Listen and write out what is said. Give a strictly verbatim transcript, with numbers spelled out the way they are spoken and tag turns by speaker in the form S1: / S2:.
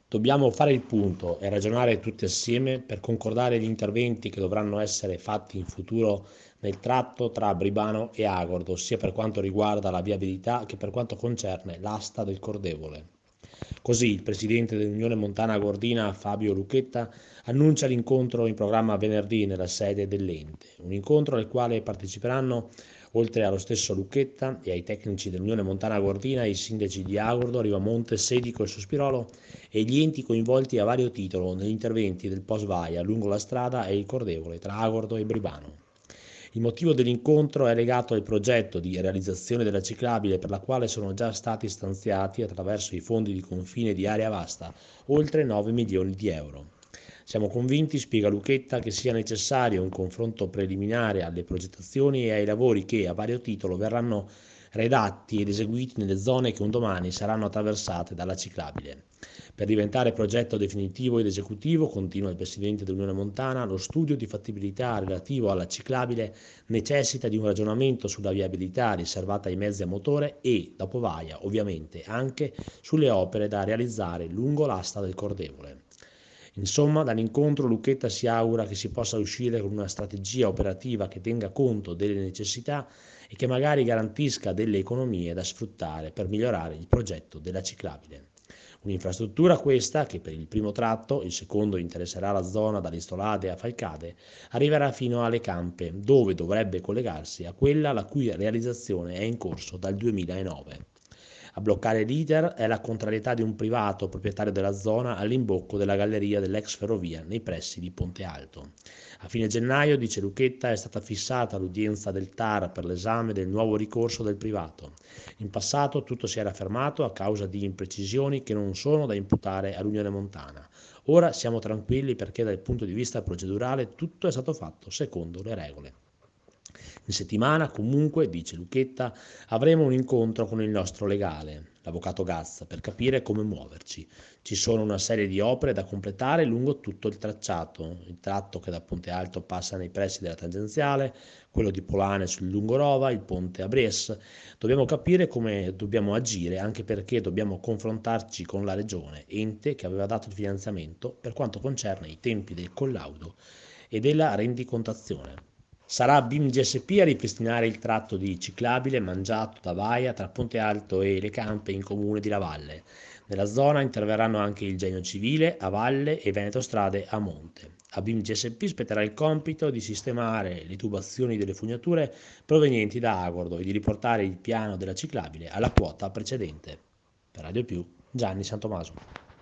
S1: Dobbiamo fare il punto e ragionare tutti assieme per concordare gli interventi che dovranno essere fatti in futuro nel tratto tra Bribano e Agordo, sia per quanto riguarda la viabilità che per quanto concerne l'asta del Cordevole. Così il presidente dell'Unione Montana Agordina, Fabio Lucchetta, annuncia l'incontro in programma venerdì nella sede dell'ente, un incontro al quale parteciperanno, oltre allo stesso Lucchetta e ai tecnici dell'Unione Montana Agordina, i sindaci di Agordo, Rivamonte, Sedico e Sospirolo e gli enti coinvolti a vario titolo negli interventi del post-vaia lungo la strada e il Cordevole tra Agordo e Bribano. Il motivo dell'incontro è legato al progetto di realizzazione della ciclabile per la quale sono già stati stanziati attraverso i fondi di confine di Area Vasta oltre nove milioni di euro. Siamo convinti, spiega Lucchetta, che sia necessario un confronto preliminare alle progettazioni e ai lavori che, a vario titolo, verranno redatti ed eseguiti nelle zone che un domani saranno attraversate dalla ciclabile. Per diventare progetto definitivo ed esecutivo, continua il Presidente dell'Unione Montana, lo studio di fattibilità relativo alla ciclabile necessita di un ragionamento sulla viabilità riservata ai mezzi a motore e, dopo vaia, ovviamente, anche sulle opere da realizzare lungo l'asta del Cordevole. Insomma, dall'incontro Lucchetta si augura che si possa uscire con una strategia operativa che tenga conto delle necessità e che magari garantisca delle economie da sfruttare per migliorare il progetto della ciclabile. Un'infrastruttura questa che per il primo tratto, il secondo interesserà la zona dall'Istolade a Falcade, arriverà fino alle Campe, dove dovrebbe collegarsi a quella la cui realizzazione è in corso dal duemilanove. A bloccare l'iter è la contrarietà di un privato proprietario della zona all'imbocco della galleria dell'ex ferrovia nei pressi di Ponte Alto. A fine gennaio, dice Lucchetta, è stata fissata l'udienza del T A R per l'esame del nuovo ricorso del privato. In passato tutto si era fermato a causa di imprecisioni che non sono da imputare all'Unione Montana. Ora siamo tranquilli perché dal punto di vista procedurale tutto è stato fatto secondo le regole. In settimana, comunque, dice Lucchetta, avremo un incontro con il nostro legale, l'avvocato Gazza, per capire come muoverci. Ci sono una serie di opere da completare lungo tutto il tracciato, il tratto che da Ponte Alto passa nei pressi della tangenziale, quello di Polane sul Lungorova, il ponte a Bres. Dobbiamo capire come dobbiamo agire, anche perché dobbiamo confrontarci con la Regione, ente che aveva dato il finanziamento per quanto concerne i tempi del collaudo e della rendicontazione. Sarà B I M G S P a ripristinare il tratto di ciclabile mangiato da Baia tra Ponte Alto e Le Campe in comune di Lavalle. Nella zona interverranno anche il Genio Civile a valle e Veneto Strade a monte. A B I M G S P spetterà il compito di sistemare le tubazioni delle fognature provenienti da Agordo e di riportare il piano della ciclabile alla quota precedente. Per Radio Più, Gianni Santomaso.